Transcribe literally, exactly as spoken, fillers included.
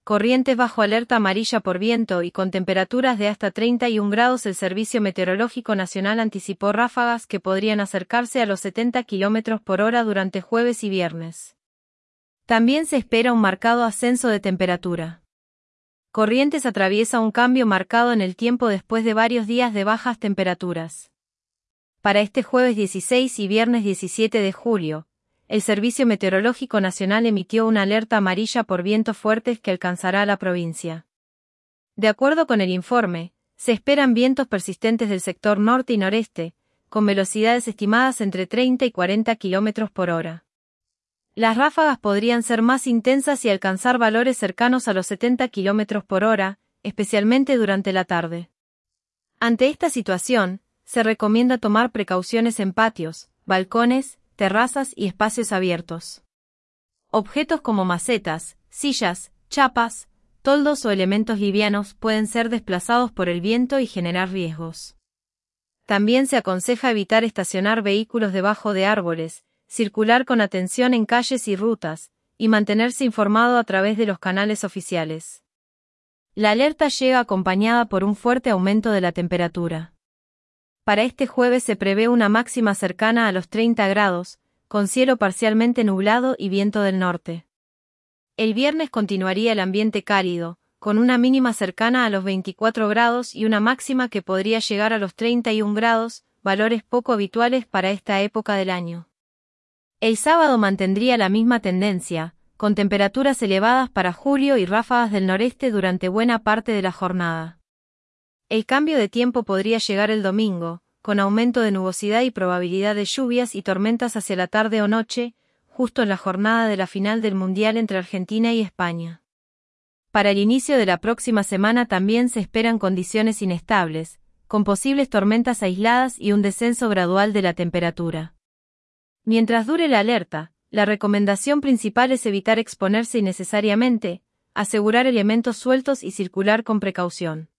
corrientes bajo alerta amarilla por viento y con temperaturas de hasta treinta y un grados. El Servicio Meteorológico Nacional anticipó ráfagas que podrían acercarse a los setenta kilómetros por hora durante jueves y viernes. También se espera un marcado ascenso de temperatura. Corrientes atraviesa un cambio marcado en el tiempo después de varios días de bajas temperaturas. Para este jueves dieciséis y viernes diecisiete de julio, el Servicio Meteorológico Nacional emitió una alerta amarilla por vientos fuertes que alcanzará a la provincia. De acuerdo con el informe, se esperan vientos persistentes del sector norte y noreste, con velocidades estimadas entre treinta y cuarenta kilómetros por hora. Las ráfagas podrían ser más intensas y alcanzar valores cercanos a los setenta kilómetros por hora, especialmente durante la tarde. Ante esta situación, se recomienda tomar precauciones en patios, balcones, terrazas y espacios abiertos. Objetos como macetas, sillas, chapas, toldos o elementos livianos pueden ser desplazados por el viento y generar riesgos. También se aconseja evitar estacionar vehículos debajo de árboles, circular con atención en calles y rutas, y mantenerse informado a través de los canales oficiales. La alerta llega acompañada por un fuerte aumento de la temperatura. Para este jueves se prevé una máxima cercana a los treinta grados, con cielo parcialmente nublado y viento del norte. El viernes continuaría el ambiente cálido, con una mínima cercana a los veinticuatro grados y una máxima que podría llegar a los treinta y un grados, valores poco habituales para esta época del año. El sábado mantendría la misma tendencia, con temperaturas elevadas para julio y ráfagas del noreste durante buena parte de la jornada. El cambio de tiempo podría llegar el domingo, con aumento de nubosidad y probabilidad de lluvias y tormentas hacia la tarde o noche, justo en la jornada de la final del Mundial entre Argentina y España. Para el inicio de la próxima semana también se esperan condiciones inestables, con posibles tormentas aisladas y un descenso gradual de la temperatura. Mientras dure la alerta, la recomendación principal es evitar exponerse innecesariamente, asegurar elementos sueltos y circular con precaución.